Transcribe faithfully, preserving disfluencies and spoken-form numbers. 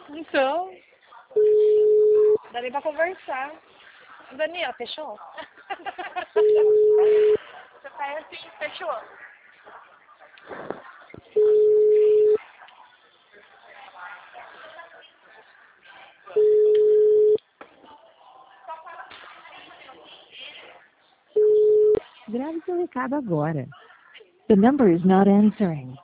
Então, dá nem pra conversar. Daniel, fechou? Você tá assim, fechou? Grave seu recado agora. The number is not answering.